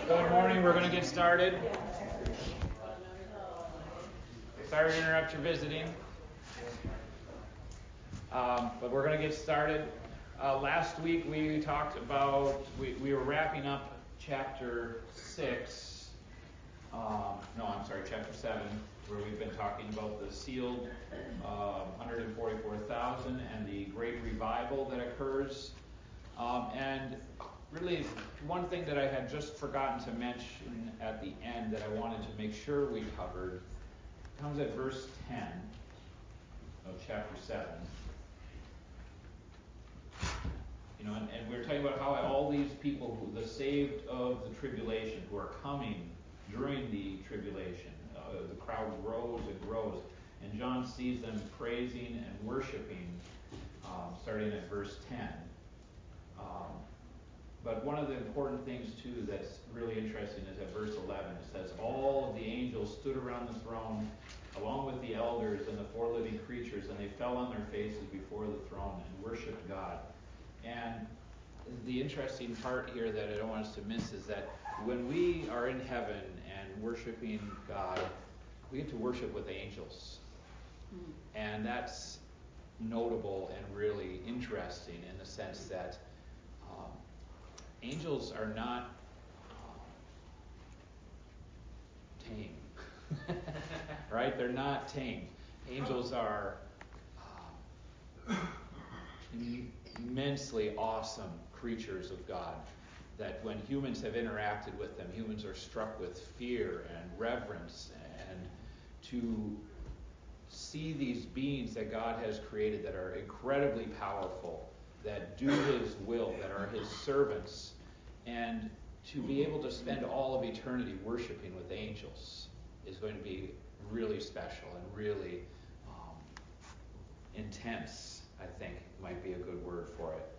Good morning. We're going to get started. Sorry to interrupt your visiting. But we're going to get started. Last week we talked about, we were wrapping up chapter 6. Chapter 7, where we've been talking about the sealed 144,000 and the great revival that occurs. And really, one thing that I had just forgotten to mention at the end that I wanted to make sure we covered comes at verse 10 of chapter 7. And we're talking about how all these people, the saved of the tribulation, who are coming during the tribulation, the crowd grows and grows. And John sees them praising and worshiping, starting at verse 10. But one of the important things, too, that's really interesting is at verse 11. It says, all of the angels stood around the throne, along with the elders and the four living creatures, and they fell on their faces before the throne and worshiped God. And the interesting part here that I don't want us to miss is that when we are in heaven and worshiping God, we get to worship with angels. And that's notable and really interesting in the sense that angels are not tame. Right? They're not tamed. Angels are immensely awesome creatures of God, that when humans have interacted with them, humans are struck with fear and reverence, and to see these beings that God has created that are incredibly powerful, that do His will, that are His servants, and to be able to spend all of eternity worshiping with angels is going to be really special and really intense, I think might be a good word for it.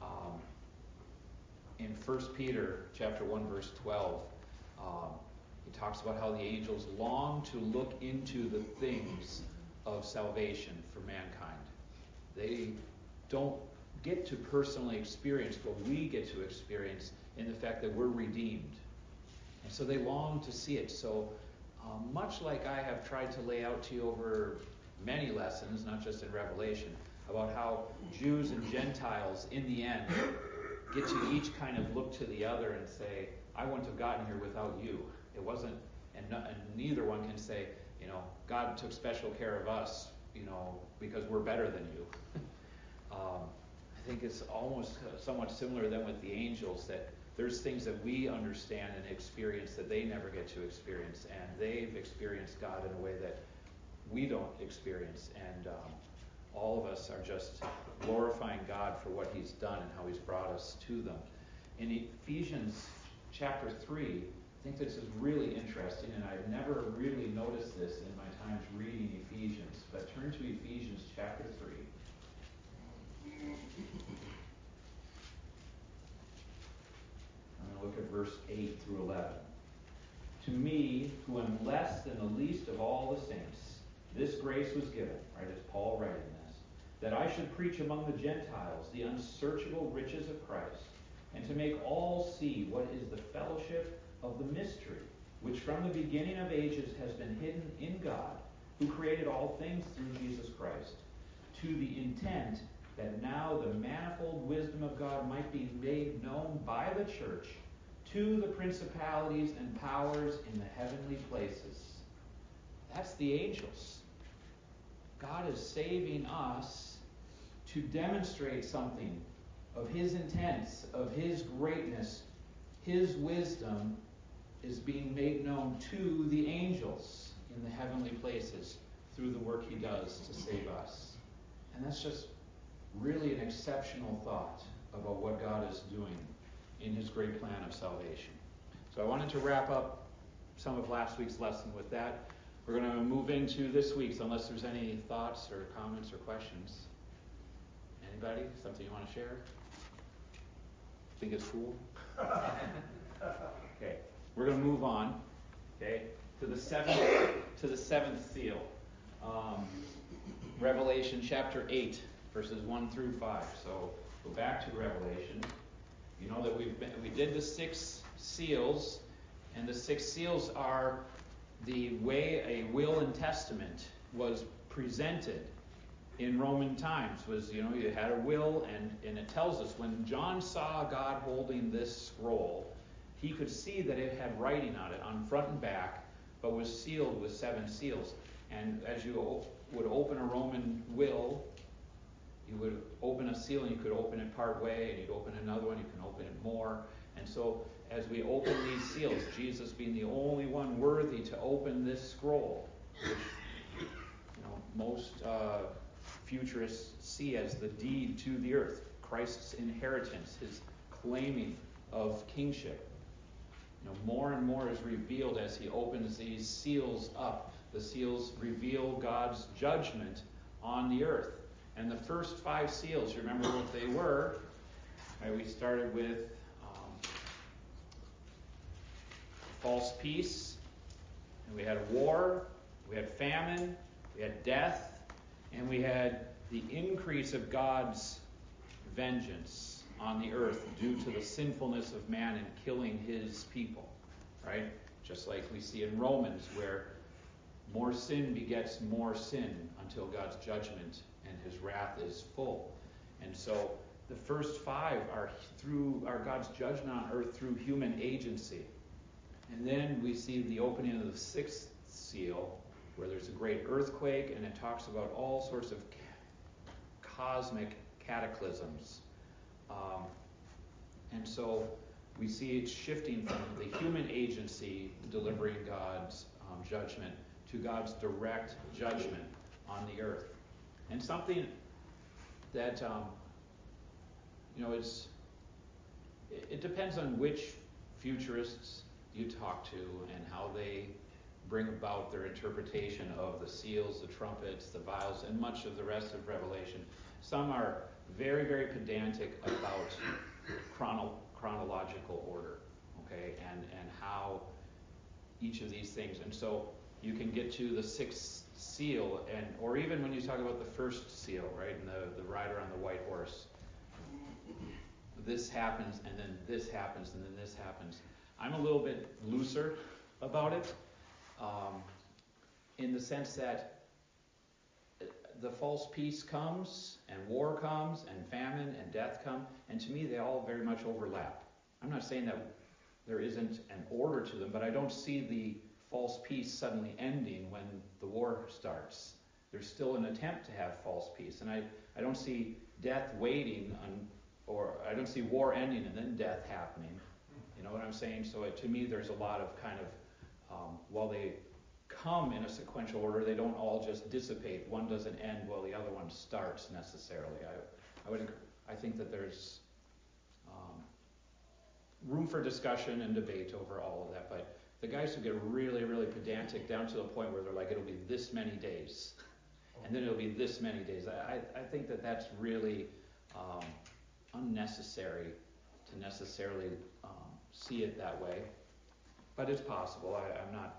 In 1 Peter chapter 1, verse 12, he talks about how the angels long to look into the things of salvation for mankind. They don't get to personally experience what we get to experience in the fact that we're redeemed. And so they long to see it. So much like I have tried to lay out to you over many lessons, not just in Revelation, about how Jews and Gentiles in the end get to each kind of look to the other and say, I wouldn't have gotten here without you. It wasn't, and neither one can say, God took special care of us, because we're better than you. I think it's almost somewhat similar then with the angels, that there's things that we understand and experience that they never get to experience, and they've experienced God in a way that we don't experience, and all of us are just glorifying God for what He's done and how He's brought us to them. In Ephesians chapter 3, I think this is really interesting, and I've never really noticed this in my times reading Ephesians, but turn to Ephesians chapter 3. I'm going to look at verse 8 through 11. To me, who am less than the least of all the saints, this grace was given, right, as Paul writing this, that I should preach among the Gentiles the unsearchable riches of Christ, and to make all see what is the fellowship of the mystery, which from the beginning of ages has been hidden in God, who created all things through Jesus Christ, to the intent that now the manifold wisdom of God might be made known by the church to the principalities and powers in the heavenly places. That's the angels. God is saving us to demonstrate something of His intents, of His greatness. His wisdom is being made known to the angels in the heavenly places through the work He does to save us. And that's just really an exceptional thought about what God is doing in His great plan of salvation. So I wanted to wrap up some of last week's lesson with that. We're going to move into this week's, unless there's any thoughts or comments or questions. Anybody? Something you want to share? Think it's cool? Okay. We're going to move on, okay, to the seventh seal. Revelation chapter 8, verses 1 through 5. So go back to Revelation. You know that we did the 6 seals, And the 6 seals are the way a will and testament was presented in Roman times. Was, you had a will, and it tells us when John saw God holding this scroll, he could see that it had writing on it on front and back, but was sealed with 7 seals. And as you would open a Roman will, you would open a seal, and you could open it part way, and you'd open another one, you can open it more. And so as we open these seals, Jesus being the only one worthy to open this scroll, which most futurists see as the deed to the earth, Christ's inheritance, his claiming of kingship. More and more is revealed as he opens these seals up. The seals reveal God's judgment on the earth. And the first 5 seals, you remember what they were? Right, we started with false peace, and we had war, we had famine, we had death, and we had the increase of God's vengeance on the earth due to the sinfulness of man in killing his people, right? Just like we see in Romans, where more sin begets more sin until God's judgment and his wrath is full. And so the first 5 are God's judgment on earth through human agency. And then we see the opening of the 6th seal, where there's a great earthquake, and it talks about all sorts of cosmic cataclysms. And so we see it shifting from the human agency delivering God's judgment to God's direct judgment on the earth. And something that, it depends on which futurists you talk to and how they bring about their interpretation of the seals, the trumpets, the vials, and much of the rest of Revelation. Some are very, very pedantic about chronological order, okay, and how each of these things. And so you can get to the 6th seal, or even when you talk about the first seal, right, and the rider on the white horse. This happens, and then this happens, and then this happens. I'm a little bit looser about it, in the sense that the false peace comes, and war comes, and famine and death come, and to me they all very much overlap. I'm not saying that there isn't an order to them, but I don't see the false peace suddenly ending when the war starts. There's still an attempt to have false peace, and I don't see death waiting or I don't see war ending and then death happening. You know what I'm saying? So to me, there's a lot of kind of, while they come in a sequential order, they don't all just dissipate. One doesn't end while the other one starts necessarily. I think that there's room for discussion and debate over all of that. But the guys who get really, really pedantic down to the point where they're like, it'll be this many days, and then it'll be this many days. I think that that's really unnecessary to necessarily see it that way, but it's possible. I'm not.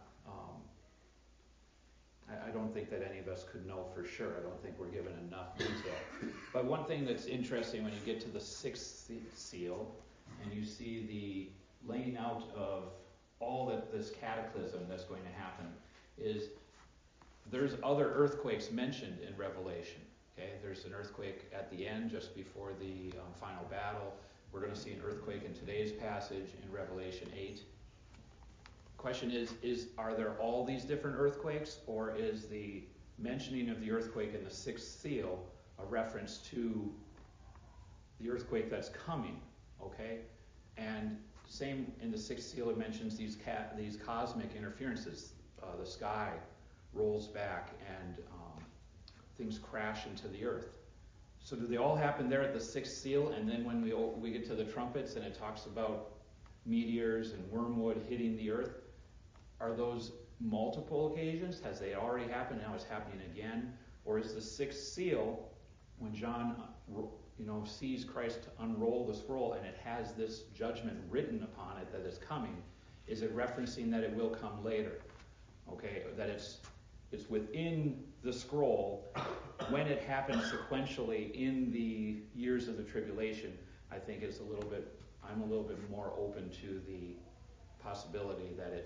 I don't think that any of us could know for sure. I don't think we're given enough detail. But one thing that's interesting when you get to the 6th seal and you see the laying out of all that this cataclysm that's going to happen is there's other earthquakes mentioned in Revelation. Okay, there's an earthquake at the end just before the final battle. We're going to see an earthquake in today's passage in Revelation 8. Question is are there all these different earthquakes, or is the mentioning of the earthquake in the 6th seal a reference to the earthquake that's coming? Okay, and same in the 6th seal, it mentions these cosmic interferences. The sky rolls back and things crash into the earth. So do they all happen there at the 6th seal, and then when we get to the trumpets and it talks about meteors and wormwood hitting the earth, are those multiple occasions? Has they already happened, now it's happening again? Or is the 6th seal, when John sees Christ unroll the scroll and it has this judgment written upon it that is coming, is it referencing that it will come later? Okay, that it's within the scroll. When it happens sequentially in the years of the tribulation, I think I'm a little bit more open to the possibility that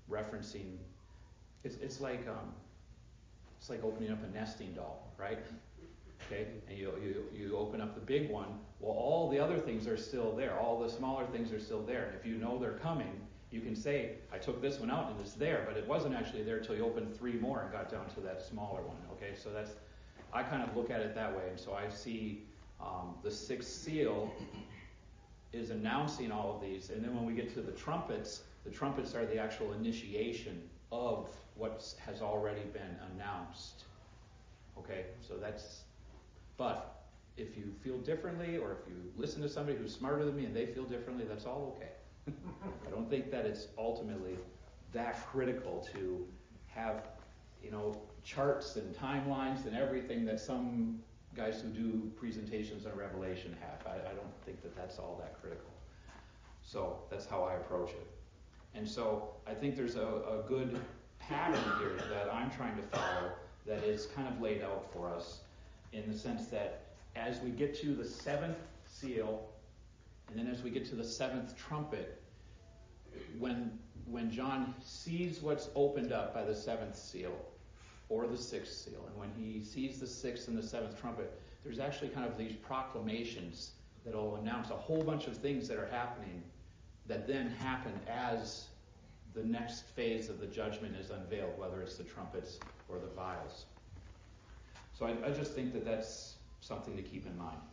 referencing. It's like opening up a nesting doll, right? Okay, and you open up the big one. Well, all the other things are still there. All the smaller things are still there. And if you know they're coming, you can say, I took this one out and it's there, but it wasn't actually there until you opened 3 more and got down to that smaller one. Okay, so I kind of look at it that way. And so I see the 6th seal is announcing all of these. And then when we get to the trumpets are the actual initiation of what has already been announced. Okay, so but if you feel differently, or if you listen to somebody who's smarter than me and they feel differently, that's all okay. I don't think that it's ultimately that critical to have, charts and timelines and everything that some guys who do presentations on Revelation have. I don't think that that's all that critical. So that's how I approach it. And so I think there's a good pattern here that I'm trying to follow that is kind of laid out for us, in the sense that as we get to the 7th seal, and then as we get to the 7th trumpet, when John sees what's opened up by the 7th seal, or the 6th seal, and when he sees the 6th and the 7th trumpet, there's actually kind of these proclamations that will announce a whole bunch of things that are happening that then happen as the next phase of the judgment is unveiled, whether it's the trumpets or the vials. So I just think that that's something to keep in mind.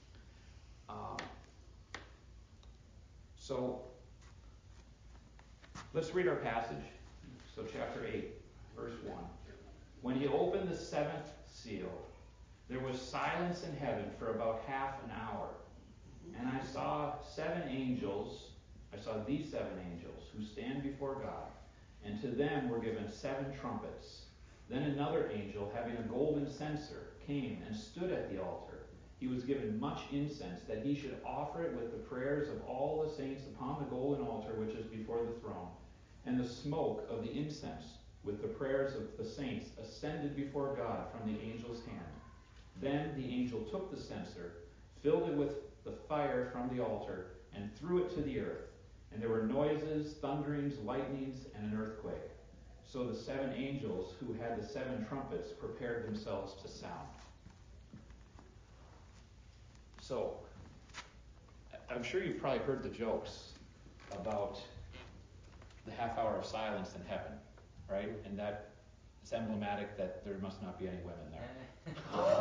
So let's read our passage. So chapter 8, verse 1. When he opened the 7th seal, there was silence in heaven for about half an hour. And I saw these 7 angels who stand before God, and to them were given 7 trumpets. Then another angel, having a golden censer, came and stood at the altar. He was given much incense, that he should offer it with the prayers of all the saints upon the golden altar which is before the throne. And the smoke of the incense, with the prayers of the saints, ascended before God from the angel's hand. Then the angel took the censer, filled it with the fire from the altar, and threw it to the earth. And there were noises, thunderings, lightnings, and an earthquake. So the 7 angels who had the 7 trumpets prepared themselves to sound. So, I'm sure you've probably heard the jokes about the half hour of silence in heaven, right? And that it's emblematic that there must not be any women there.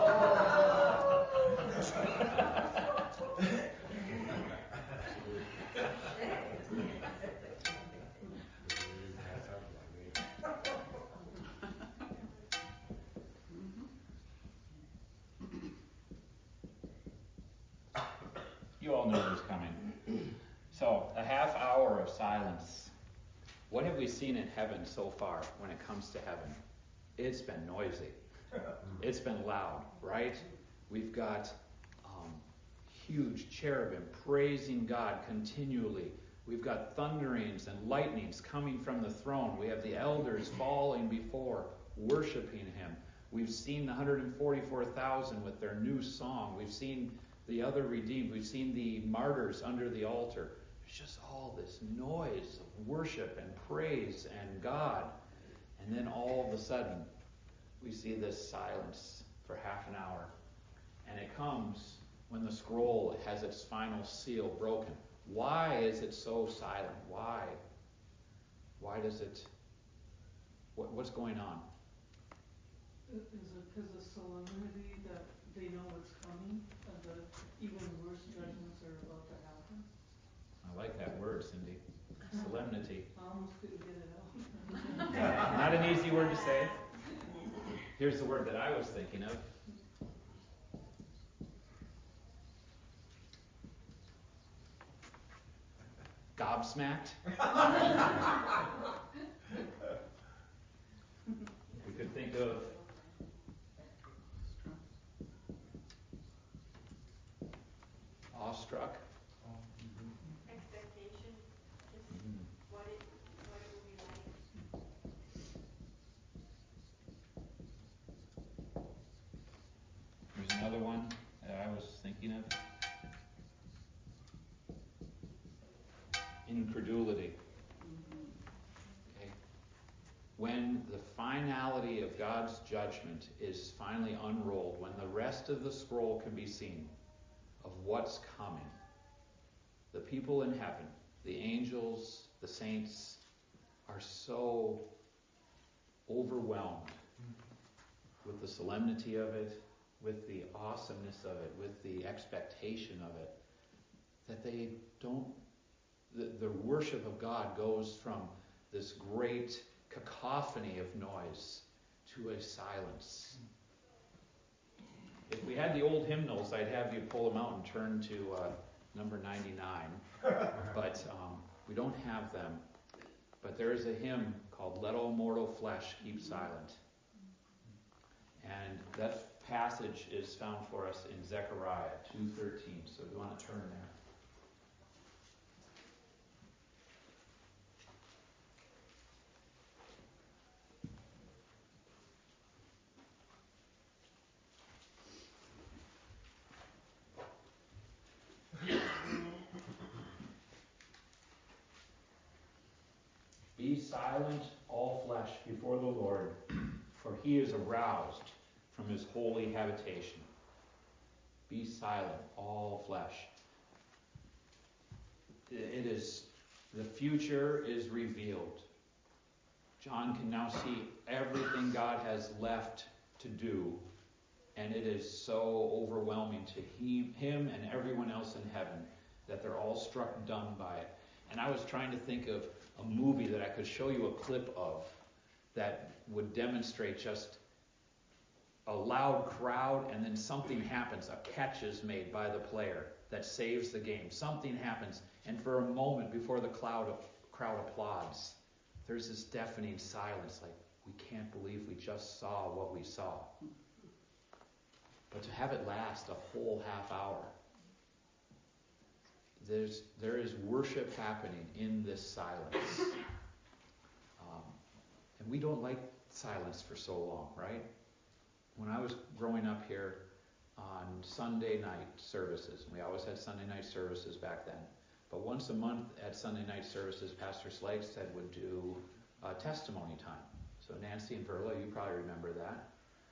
You all knew it was coming. So, a half hour of silence. What have we seen in heaven so far when it comes to heaven? It's been noisy. It's been loud, right? We've got huge cherubim praising God continually. We've got thunderings and lightnings coming from the throne. We have the elders falling before, worshiping him. We've seen the 144,000 with their new song. We've seen the other redeemed. We've seen the martyrs under the altar. There's just all this noise of worship and praise and God. And then all of a sudden, we see this silence for half an hour. And it comes when the scroll has its final seal broken. Why is it so silent? Why? Why does it... What's going on? Is it because of solemnity that they know what's coming, and the even worse judgments are about to happen? I like that word, Cindy. Solemnity. I almost couldn't get it out. Not an easy word to say. Here's the word that I was thinking of. Gobsmacked. We could think of awestruck. Expectation, just what it will be like. There's another one that I was thinking of. Incredulity. Okay. when the finality of God's judgment is finally unrolled, when the rest of the scroll can be seen of what's coming, the people in heaven, the angels, the saints, are so overwhelmed with the solemnity of it, with the awesomeness of it, with the expectation of it, that they don't, the worship of God goes from this great cacophony of noise to a silence. If we had the old hymnals, I'd have you pull them out and turn to number 99, but we don't have them. But there is a hymn called "Let All Mortal Flesh Keep Silent." And that passage is found for us in Zechariah 2:13. So we want to turn there. Be silent, all flesh, before the Lord, for he is aroused from his holy habitation. Be silent, all flesh. It is, the future is revealed. John can now see everything God has left to do, and it is so overwhelming to him and everyone else in heaven that they're all struck dumb by it. And I was trying to think of a movie that I could show you a clip of that would demonstrate just a loud crowd, and then something happens. A catch is made by the player that saves the game. Something happens, and for a moment before the crowd applauds, there's this deafening silence, like, we can't believe we just saw what we saw. But to have it last a whole half hour, there is worship happening in this silence. And we don't like silence for so long, right? When I was growing up here on Sunday night services, we always had Sunday night services back then, but once a month at Sunday night services, Pastor Slagstead would do testimony time. So Nancy and Verla, you probably remember that.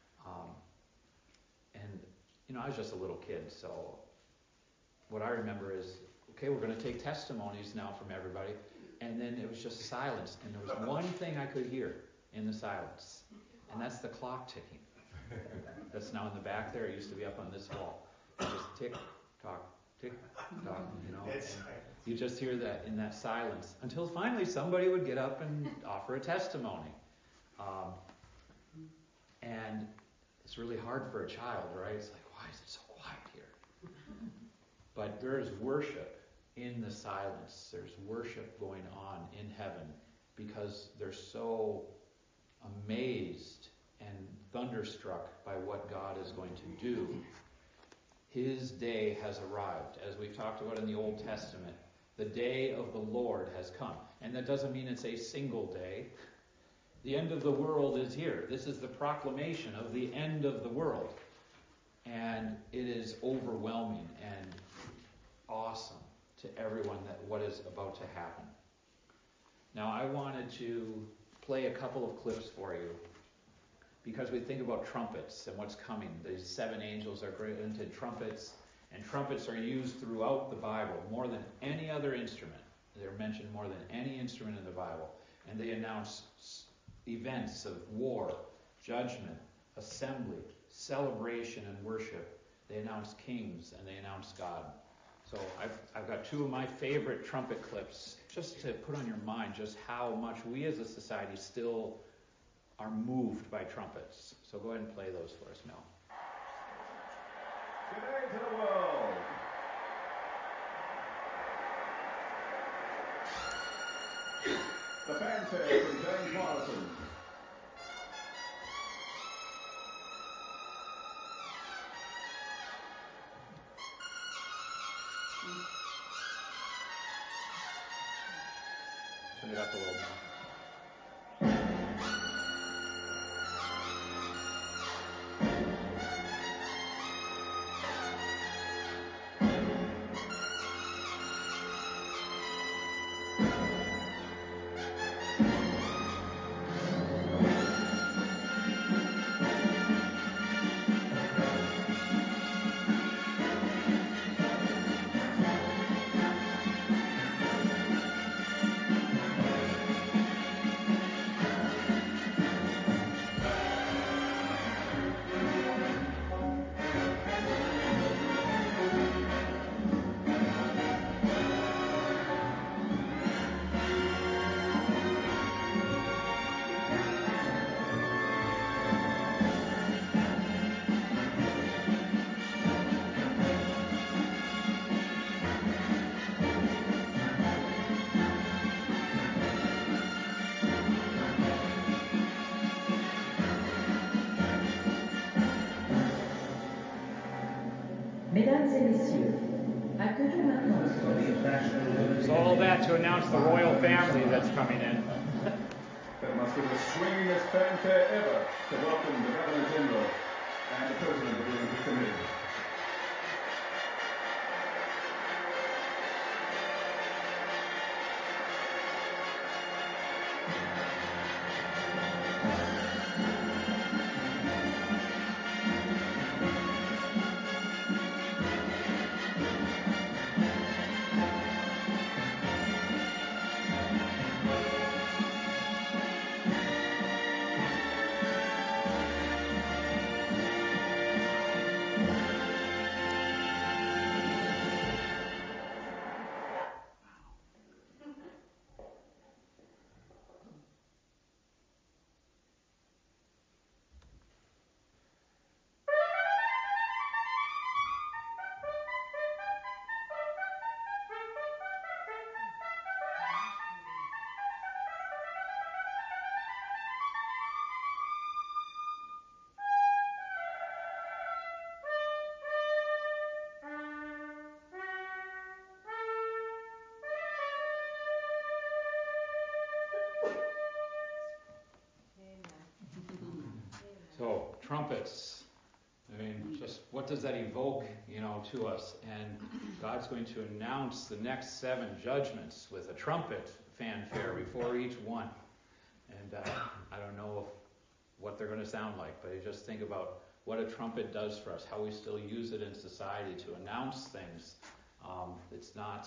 And I was just a little kid, so what I remember is, okay, we're going to take testimonies now from everybody, and then it was just silence, and there was one thing I could hear in the silence, and that's the clock ticking. That's now in the back there. It used to be up on this wall. Just tick, tock, and you just hear that in that silence until finally somebody would get up and offer a testimony. And it's really hard for a child, right? It's like, why is it so quiet here? But there is worship in the silence. There's worship going on in heaven because they're so amazed and thunderstruck by what God is going to do. His day has arrived. As we've talked about in the Old Testament, the day of the Lord has come. And that doesn't mean it's a single day. The end of the world is here. This is the proclamation of the end of the world. And it is overwhelming and awesome to everyone that what is about to happen. Now, I wanted to play a couple of clips for you because we think about trumpets and what's coming. The 7 angels are granted trumpets, and trumpets are used throughout the Bible more than any other instrument. They're mentioned more than any instrument in the Bible, and they announce events of war, judgment, assembly, celebration, and worship. They announce kings and they announce God. So I've got 2 of my favorite trumpet clips just to put on your mind just how much we as a society still are moved by trumpets. So go ahead and play those for us, Mel. Good day to the world. The fanfare from James Morrison. Turn it up a little more. Mesdames et messieurs, accueillons maintenant. So all that to announce the royal family that's coming in. That must be the swingingest fanfare ever to welcome the Governor General and the President of the Olympic Committee. So, trumpets. I mean, just what does that evoke, to us? And God's going to announce the next 7 judgments with a trumpet fanfare before each one. And I don't know what they're going to sound like, but you just think about what a trumpet does for us, how we still use it in society to announce things. It's not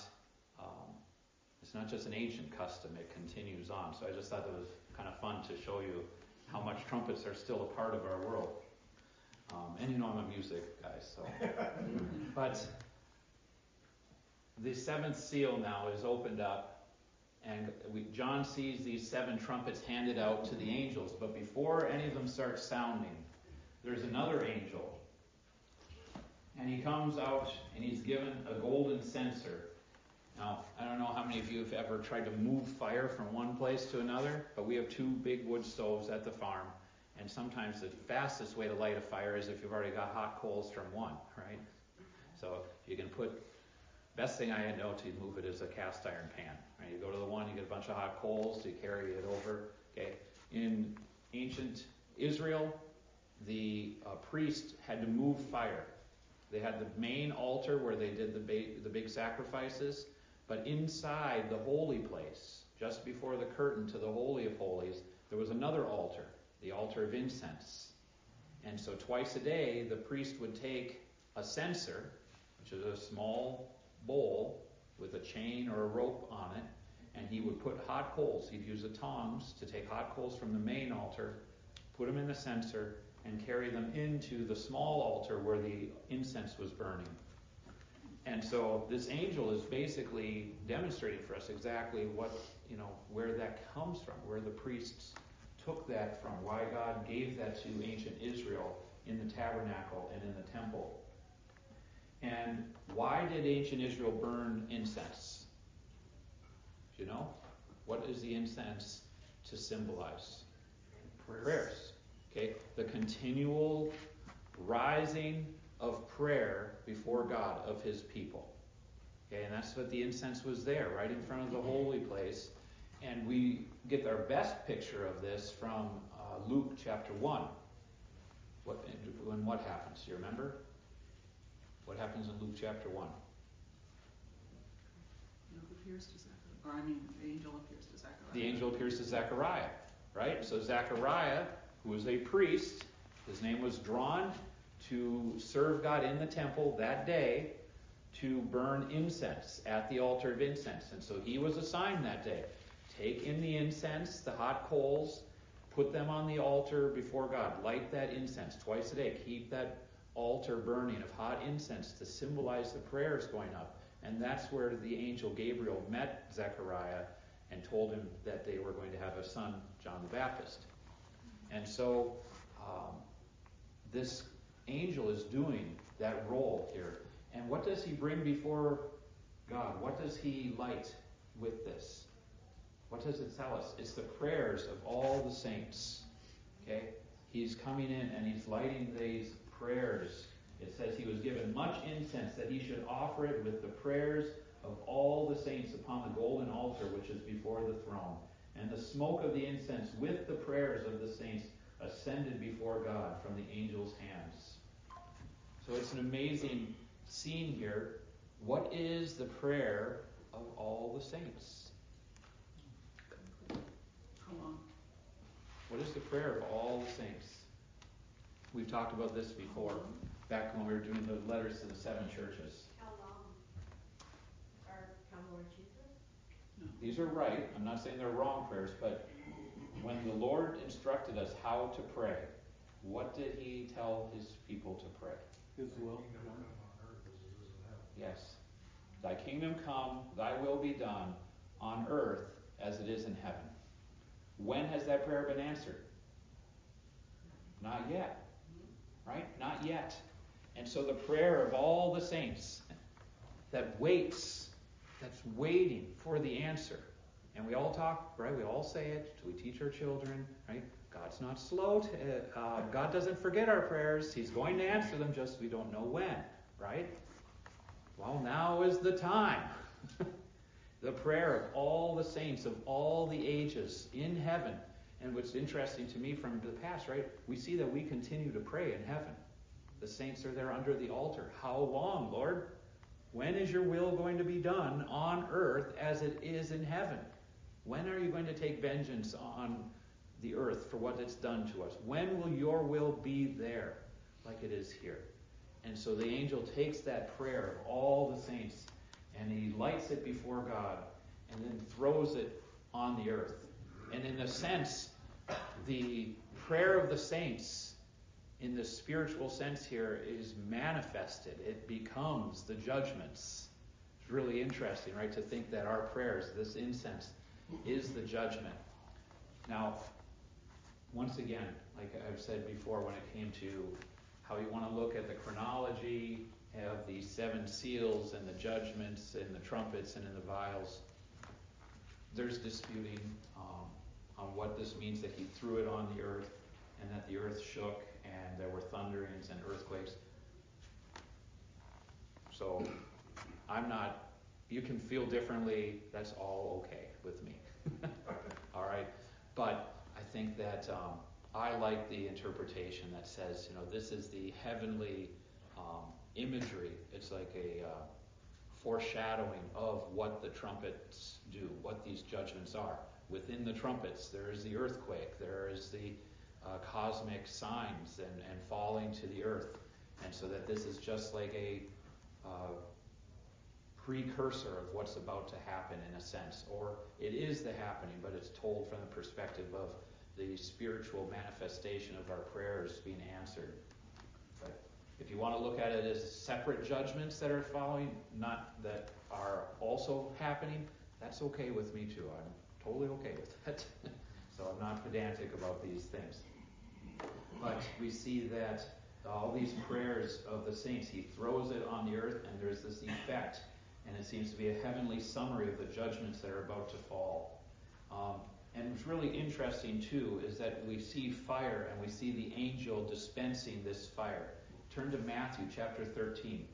just an ancient custom, it continues on. So I just thought it was kind of fun to show you how much trumpets are still a part of our world. And I'm a music guy, so. But the 7th seal now is opened up, and John sees these 7 trumpets handed out to the angels. But before any of them start sounding, there's another angel. And he comes out, and he's given a golden censer. Now, I don't know how many of you have ever tried to move fire from one place to another, but we have 2 big wood stoves at the farm, and sometimes the fastest way to light a fire is if you've already got hot coals from one, right? So you can best thing I know to move it is a cast iron pan, right? You go to the one, you get a bunch of hot coals, you carry it over, okay? In ancient Israel, the priest had to move fire. They had the main altar where they did the big sacrifices, but inside the holy place, just before the curtain to the Holy of Holies, there was another altar, the altar of incense. And so twice a day, the priest would take a censer, which is a small bowl with a chain or a rope on it, and he would put hot coals. He'd use the tongs to take hot coals from the main altar, put them in the censer, and carry them into the small altar where the incense was burning. And so this angel is basically demonstrating for us exactly where that comes from, where the priests took that from, why God gave that to ancient Israel in the tabernacle and in the temple. And why did ancient Israel burn incense? Do you know? What is the incense to symbolize? Prayers. Okay? The continual rising of prayer before God of his people. Okay, and that's what the incense was there, right in front of the holy place. And we get our best picture of this from Luke chapter 1. What happens? Do you remember? What happens in Luke chapter 1? The angel appears to Zechariah. The angel appears to Zechariah, right? So Zechariah, who was a priest, his name was drawn to serve God in the temple that day to burn incense at the altar of incense. And so he was assigned that day. Take in the incense, the hot coals, put them on the altar before God. Light that incense twice a day. Keep that altar burning of hot incense to symbolize the prayers going up. And that's where the angel Gabriel met Zechariah and told him that they were going to have a son, John the Baptist. And so this angel is doing that role here. And what does he bring before God? What does he light with this? What does it tell us? It's the prayers of all the saints. Okay? He's coming in and he's lighting these prayers It says he was given much incense, that he should offer it with the prayers of all the saints upon the golden altar which is before the throne. And the smoke of the incense with the prayers of the saints ascended before God from the angel's hands. So it's an amazing scene here. What is the prayer of all the saints? Come on. What is the prayer of all the saints? We've talked about this before, back when we were doing the letters to the 7 churches. How long? Or come Lord Jesus? These are right. I'm not saying they're wrong prayers, but when the Lord instructed us how to pray, what did he tell his people to pray? His will. Yes. Thy kingdom come, thy will be done on earth as it is in heaven. When has that prayer been answered? Not yet. Right? Not yet. And so the prayer of all the saints that waits, that's waiting for the answer. And we all talk, right? We all say it. We teach our children, right? God's not slow to, God doesn't forget our prayers. He's going to answer them, just we don't know when, right? Well, now is the time. The prayer of all the saints of all the ages in heaven. And what's interesting to me from the past, right? We see that we continue to pray in heaven. The saints are there under the altar. How long, Lord? When is your will going to be done on earth as it is in heaven? When are you going to take vengeance on the earth for what it's done to us? When will your will be there like it is here? And so the angel takes that prayer of all the saints and he lights it before God and then throws it on the earth. And in a sense, the prayer of the saints in the spiritual sense here is manifested. It becomes the judgments. It's really interesting, right, to think that our prayers, this incense, is the judgment. Now, once again, like I've said before, when it came to how you want to look at the chronology of the 7 seals and the judgments and the trumpets and in the vials, there's disputing on what this means, that he threw it on the earth and that the earth shook and there were thunderings and earthquakes. So you can feel differently, that's all okay with me. All right? But I think that I like the interpretation that says, this is the heavenly imagery. It's like a foreshadowing of what the trumpets do, what these judgments are. Within the trumpets, there is the earthquake, there is the cosmic signs and falling to the earth. And so that this is just like a precursor of what's about to happen in a sense. Or it is the happening, but it's told from the perspective of the spiritual manifestation of our prayers being answered. But if you want to look at it as separate judgments that are following, not that are also happening, that's okay with me too. I'm totally okay with that. So I'm not pedantic about these things. But we see that all these prayers of the saints, he throws it on the earth and there's this effect. And it seems to be a heavenly summary of the judgments that are about to fall. And what's really interesting too is that we see fire and we see the angel dispensing this fire. Turn to Matthew chapter 13.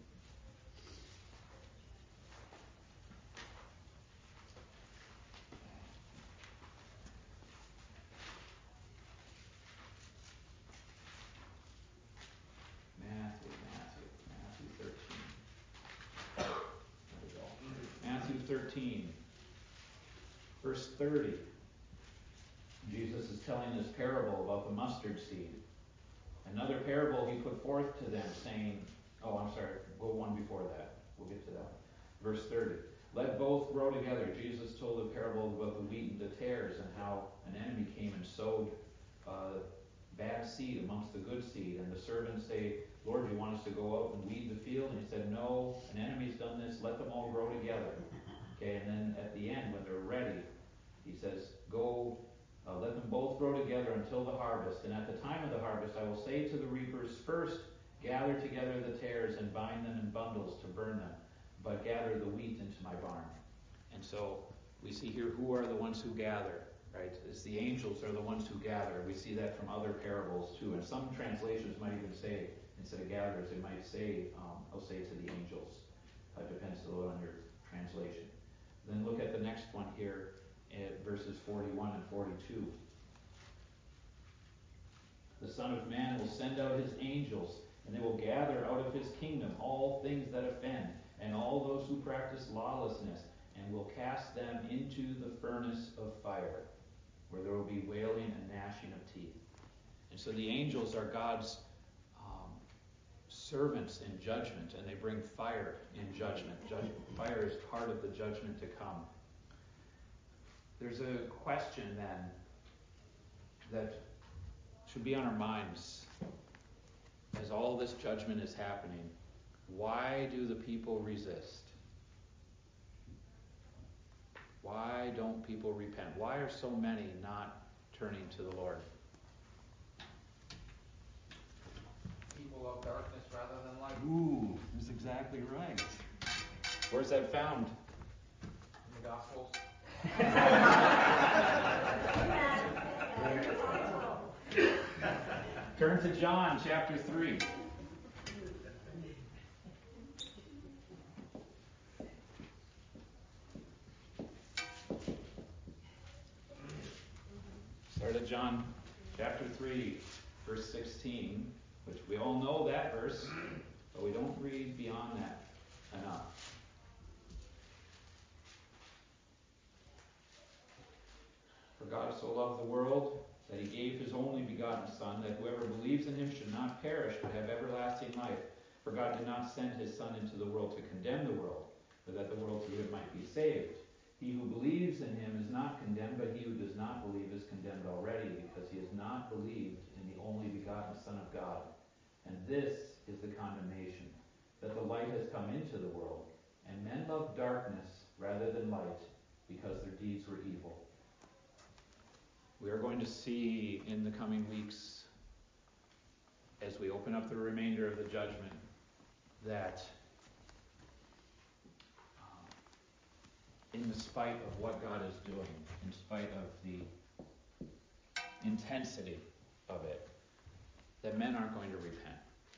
Matthew 13. There we go. Matthew 13, verse 30. Jesus is telling this parable about the mustard seed. Another parable he put forth to them, saying, go one before that. We'll get to that. Verse 30. Let both grow together. Jesus told a parable about the wheat and the tares and how an enemy came and sowed bad seed amongst the good seed. And the servants say, Lord, do you want us to go out and weed the field? And he said, no, an enemy's done this. Let them all grow together. Okay, and then at the end, when they're ready, he says, go, let them both grow together until the harvest. And at the time of the harvest, I will say to the reapers, first gather together the tares and bind them in bundles to burn them, but gather the wheat into my barn. And so we see here who are the ones who gather, right? It's the angels are the ones who gather. We see that from other parables too. And some translations might even say instead of gatherers, it might say, I'll say to the angels. Depends a little on your translation. Then look at the next one here at verses 41 and 42. The Son of Man will send out his angels, and they will gather out of his kingdom all things that offend, and all those who practice lawlessness, and will cast them into the furnace of fire, where there will be wailing and gnashing of teeth. And so the angels are God's servants in judgment, and they bring fire in judgment. Fire is part of the judgment to come. There's a question then that should be on our minds as all this judgment is happening. Why do the people resist? Why don't people repent? Why are so many not turning to the Lord? People love darkness rather than light. Ooh, that's exactly right. Where's that found? In the Gospels. Turn to John chapter 3. Start at John chapter 3, verse 16, which we all know that verse, but we don't read beyond that enough. For God so loved the world that he gave his only begotten Son, that whoever believes in him should not perish, but have everlasting life. For God did not send his Son into the world to condemn the world, but that the world through him might be saved. He who believes in him is not condemned, but he who does not believe is condemned already, because he has not believed in the only begotten Son of God. And this is the condemnation, that the light has come into the world, and men love darkness rather than light, because their deeds were evil. We are going to see in the coming weeks, as we open up the remainder of the judgment, that in spite of what God is doing, in spite of the intensity of it, that men aren't going to repent.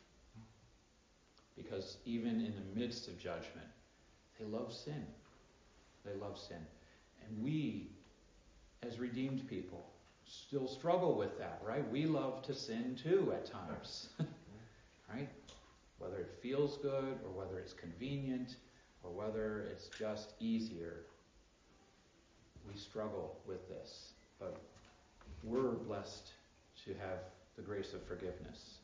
Because even in the midst of judgment, they love sin. They love sin. And we, as redeemed people, still struggle with that, right? We love to sin too at times, right? Whether it feels good or whether it's convenient or whether it's just easier, we struggle with this. But we're blessed to have the grace of forgiveness.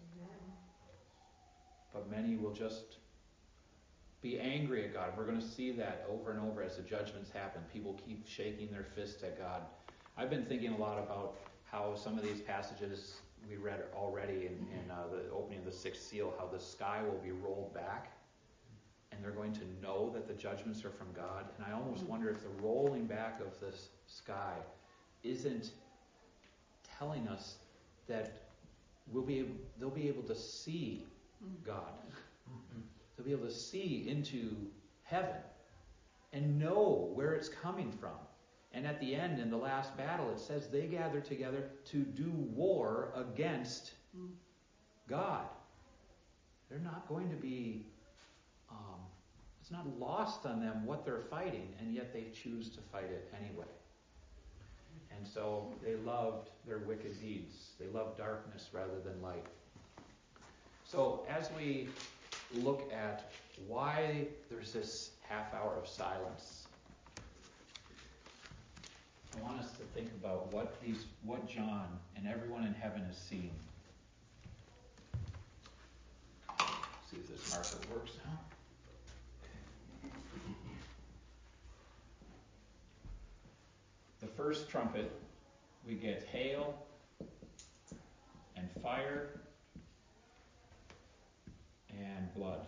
But many will just be angry at God. We're going to see that over and over as the judgments happen. People keep shaking their fists at God. I've been thinking a lot about how some of these passages we read already in the opening of the sixth seal, how the sky will be rolled back, and they're going to know that the judgments are from God. And I almost wonder if the rolling back of this sky isn't telling us that they'll be able to see God. They'll be able to see into heaven and know where it's coming from. And at the end, in the last battle, it says they gather together to do war against God. They're not going to be, it's not lost on them what they're fighting, and yet they choose to fight it anyway. And so they loved their wicked deeds. They loved darkness rather than light. So as we look at why there's this half hour of silence, I want us to think about what John and everyone in heaven is seeing. See if this marker works now. The first trumpet, we get hail and fire and blood.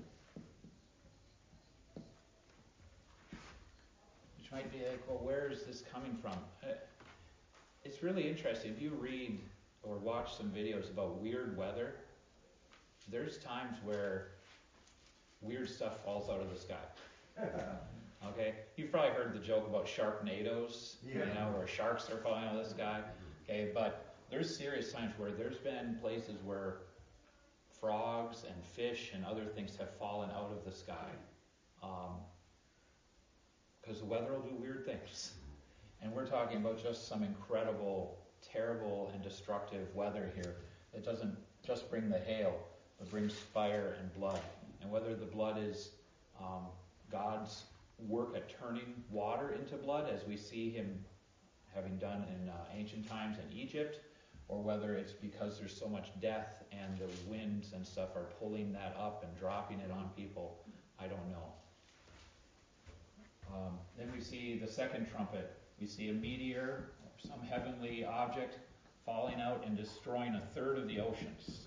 Which might be like, well, where is this coming from? It's really interesting. If you read or watch some videos about weird weather, there's times where weird stuff falls out of the sky. Okay? You've probably heard the joke about sharknadoes, where sharks are falling out of the sky. Okay, but there's serious times where there's been places where frogs and fish and other things have fallen out of the sky. Because the weather will do weird things. And we're talking about just some incredible, terrible, and destructive weather here. It doesn't just bring the hail, it brings fire and blood. And whether the blood is God's work at turning water into blood, as we see him having done in ancient times in Egypt, or whether it's because there's so much death and the winds and stuff are pulling that up and dropping it on people, I don't know. Then we see the second trumpet. We see a meteor, some heavenly object, falling out and destroying a third of the oceans.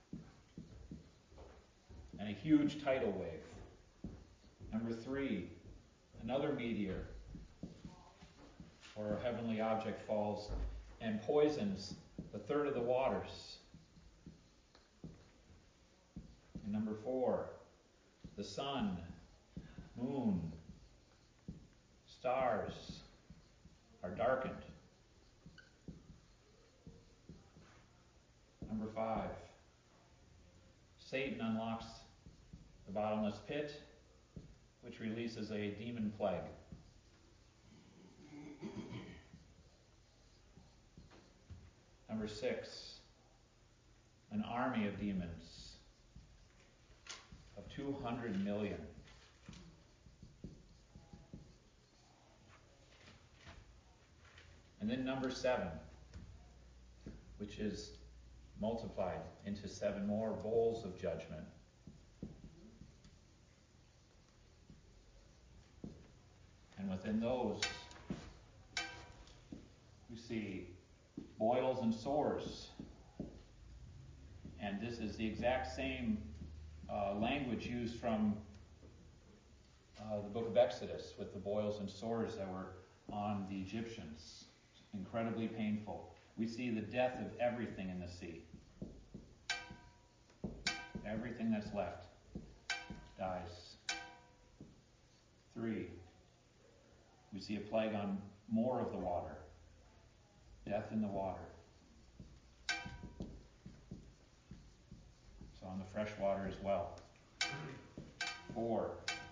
And a huge tidal wave. Number 3, another meteor or a heavenly object falls and poisons a third of the waters. And number 4, the sun, moon, stars are darkened. Number 5, Satan unlocks the bottomless pit, which releases a demon plague. Number 6, an army of demons of 200 million. And then number 7, which is multiplied into 7 more bowls of judgment. And within those, we see boils and sores. And this is the exact same language used from the book of Exodus with the boils and sores that were on the Egyptians. Incredibly painful. We see the death of everything in the sea. Everything that's left dies. 3, we see a plague on more of the water. Death in the water. So on the fresh water as well. 4,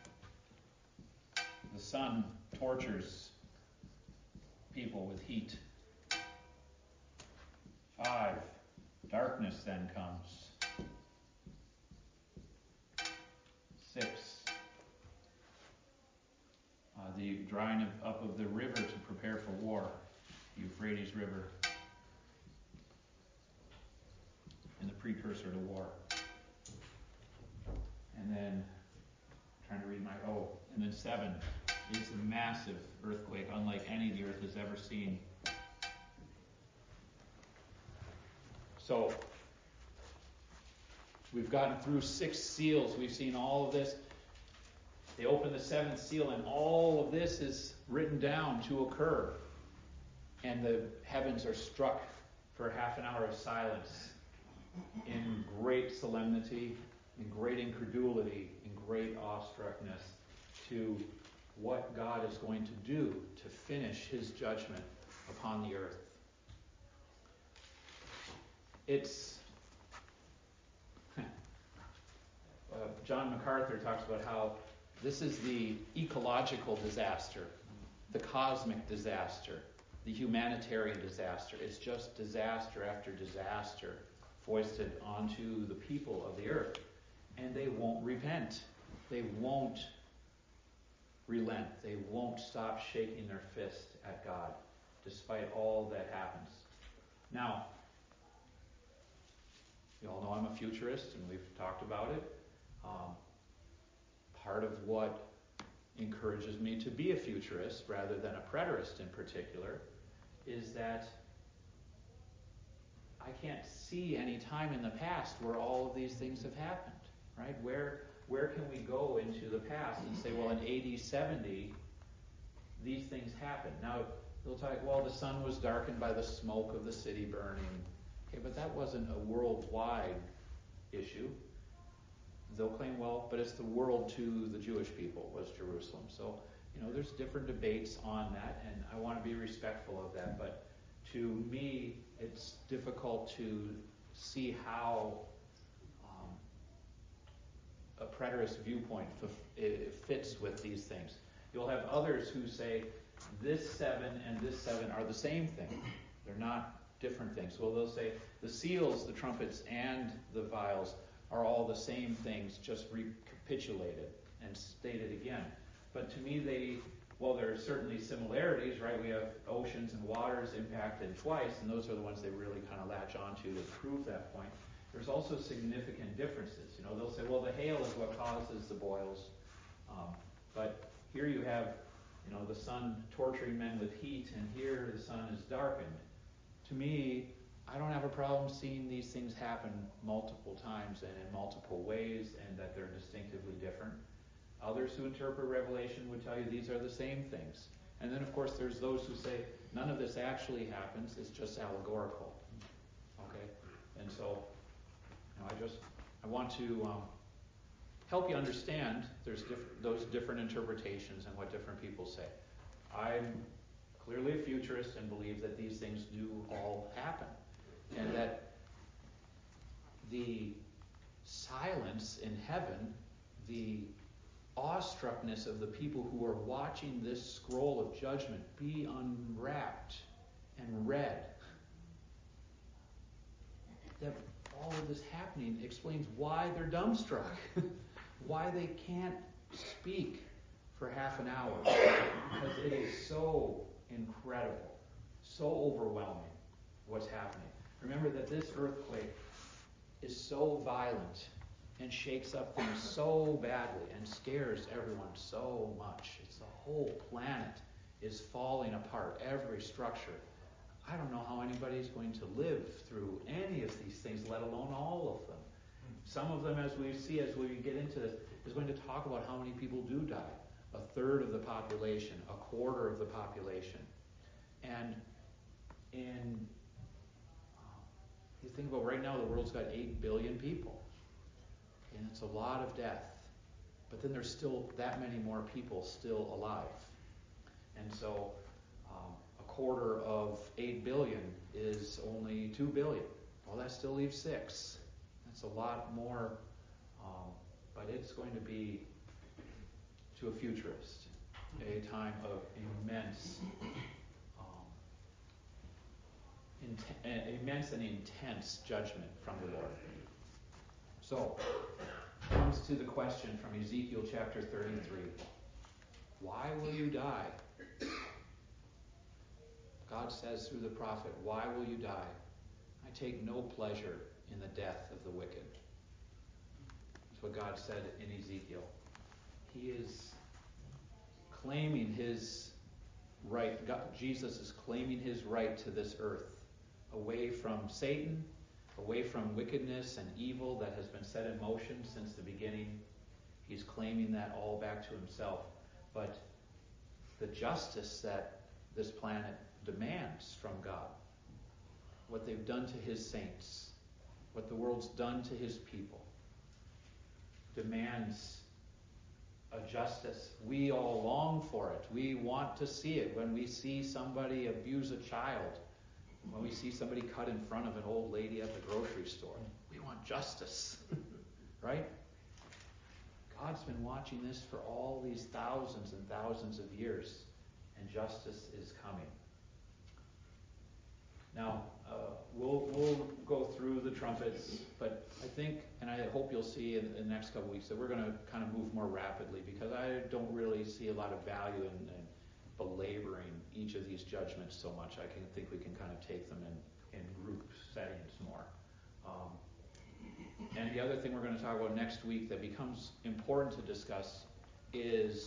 the sun tortures people with heat. 5, darkness then comes. 6, the drying up of the river to prepare for war, the Euphrates River, and the precursor to war. And then, trying to read and then 7 is a massive earthquake, unlike any the earth has ever seen. So, we've gotten through 6 seals. We've seen all of this. They open the 7th seal, and all of this is written down to occur. And the heavens are struck for half an hour of silence in great solemnity, in great incredulity, in great awestruckness to what God is going to do to finish his judgment upon the earth. It's John MacArthur talks about how this is the ecological disaster, the cosmic disaster, the humanitarian disaster. It's just disaster after disaster foisted onto the people of the earth. And they won't repent. They won't relent. They won't stop shaking their fist at God, despite all that happens. Now, you all know I'm a futurist, and we've talked about it. Part of what encourages me to be a futurist rather than a preterist in particular is that I can't see any time in the past where all of these things have happened, right? Where can we go into the past and say, well, in AD 70, these things happened. Now, they'll talk, well, the sun was darkened by the smoke of the city burning. Okay, but that wasn't a worldwide issue. They'll claim, well, but it's the world to the Jewish people was Jerusalem. So, there's different debates on that, and I want to be respectful of that. But to me, it's difficult to see how a preterist viewpoint it fits with these things. You'll have others who say this 7 and this 7 are the same thing. They're not different things. Well, they'll say the seals, the trumpets, and the vials are all the same things, just recapitulated and stated again. But to me, there are certainly similarities, right? We have oceans and waters impacted twice, and those are the ones they really kind of latch onto to prove that point. There's also significant differences. They'll say, well, the hail is what causes the boils. But here you have, the sun torturing men with heat, and here the sun is darkened. To me, I don't have a problem seeing these things happen multiple times and in multiple ways, and that they're distinctively different. Others who interpret Revelation would tell you these are the same things. And then, of course, there's those who say none of this actually happens, it's just allegorical. Okay? And so, I want to help you understand those different interpretations and what different people say. I'm clearly a futurist and believe that these things do all happen. And that the silence in heaven, the awestruckness of the people who are watching this scroll of judgment be unwrapped and read, that all of this happening explains why they're dumbstruck, why they can't speak for half an hour, because it is so incredible, so overwhelming what's happening. Remember that this earthquake is so violent and shakes up things so badly and scares everyone so much. It's the whole planet is falling apart, every structure. I don't know how anybody's going to live through any of these things, let alone all of them. Some of them, as we get into this, is going to talk about how many people do die. 1/3 of the population, 1/4 of the population. And you think about right now, the world's got 8 billion people. And it's a lot of death. But then there's still that many more people still alive. And so 1/4 of 8 billion is only 2 billion. Well, that still leaves 6. That's a lot more, but it's going to be, to a futurist, a time of immense and intense judgment from the Lord. So, comes to the question from Ezekiel chapter 33. Why will you die? God says through the prophet, why will you die? I take no pleasure in the death of the wicked. That's what God said in Ezekiel. He is claiming his right. Jesus is claiming his right to this earth, away from Satan, away from wickedness and evil that has been set in motion since the beginning. He's claiming that all back to himself. But the justice that this planet demands from God, what they've done to his saints, what the world's done to his people, demands a justice. We all long for it. We want to see it. When we see somebody abuse a child, when we see somebody cut in front of an old lady at the grocery store, we want justice, right? God's been watching this for all these thousands and thousands of years, and justice is coming. Now, we'll go through the trumpets, but I think, and I hope you'll see in the next couple weeks, that we're going to kind of move more rapidly, because I don't really see a lot of value in belaboring each of these judgments so much. I think we can kind of take them in group settings more. And the other thing we're going to talk about next week that becomes important to discuss is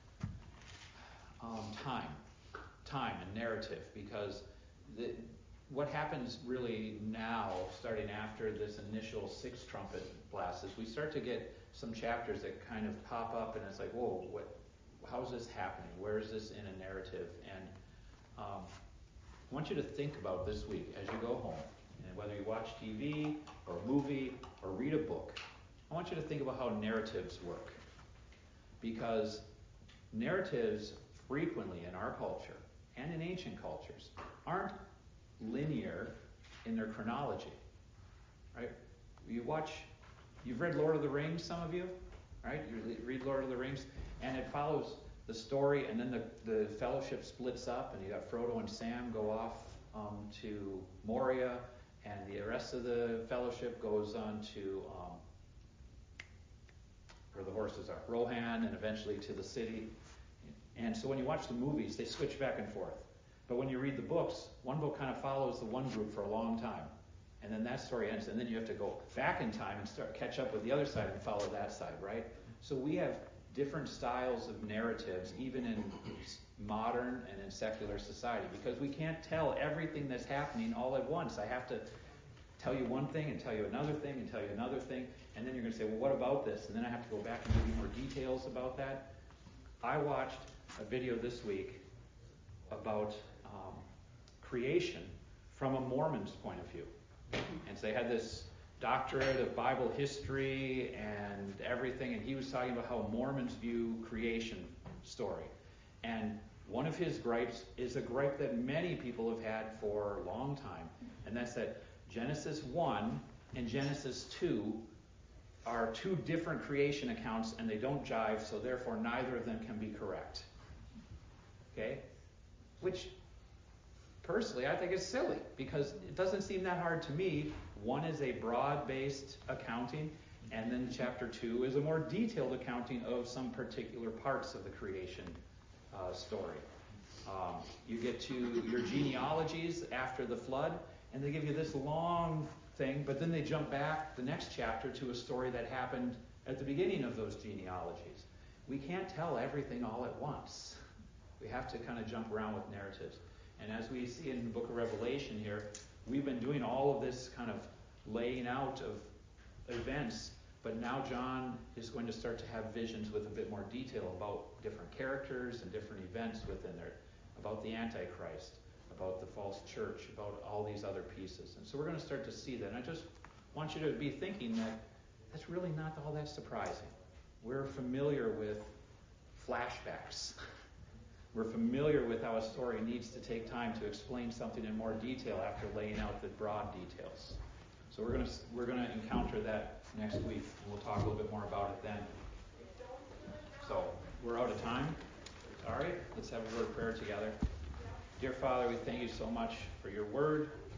time and narrative, because what happens really now, starting after this initial 6th trumpet blast, is we start to get some chapters that kind of pop up, and it's like, whoa, how is this happening? Where is this in a narrative? And I want you to think about this week as you go home, and whether you watch TV or a movie or read a book, I want you to think about how narratives work. Because narratives frequently in our culture and in ancient cultures aren't linear in their chronology, right? You've read Lord of the Rings, some of you? right? You read Lord of the Rings, and it follows the story, and then the fellowship splits up, and you got Frodo and Sam go off to Moria, and the rest of the fellowship goes on to where the horses are, Rohan, and eventually to the city. And so when you watch the movies, they switch back and forth. But when you read the books, one book kind of follows the one group for a long time. And then that story ends, and then you have to go back in time and catch up with the other side and follow that side, right? So we have different styles of narratives, even in modern and in secular society, because we can't tell everything that's happening all at once. I have to tell you one thing and tell you another thing and tell you another thing, and then you're going to say, well, what about this? And then I have to go back and give you more details about that. I watched a video this week about creation from a Mormon's point of view. And so they had this doctorate of Bible history and everything, and he was talking about how Mormons view creation story. And one of his gripes is a gripe that many people have had for a long time, and that's that Genesis 1 and Genesis 2 are two different creation accounts, and they don't jive, so therefore neither of them can be correct. Okay? Which, personally, I think is silly, because it doesn't seem that hard to me. One is a broad-based accounting, and then chapter 2 is a more detailed accounting of some particular parts of the creation story. You get to your genealogies after the flood, and they give you this long thing, but then they jump back the next chapter to a story that happened at the beginning of those genealogies. We can't tell everything all at once. We have to kind of jump around with narratives. And as we see in the book of Revelation here, we've been doing all of this kind of laying out of events, but now John is going to start to have visions with a bit more detail about different characters and different events within there, about the Antichrist, about the false church, about all these other pieces. And so we're going to start to see that. And I just want you to be thinking that that's really not all that surprising. We're familiar with flashbacks. We're familiar with how a story needs to take time to explain something in more detail after laying out the broad details. So we're going to encounter that next week, and we'll talk a little bit more about it then. So we're out of time. Sorry. Let's have a word of prayer together. Dear Father, we thank you so much for your word.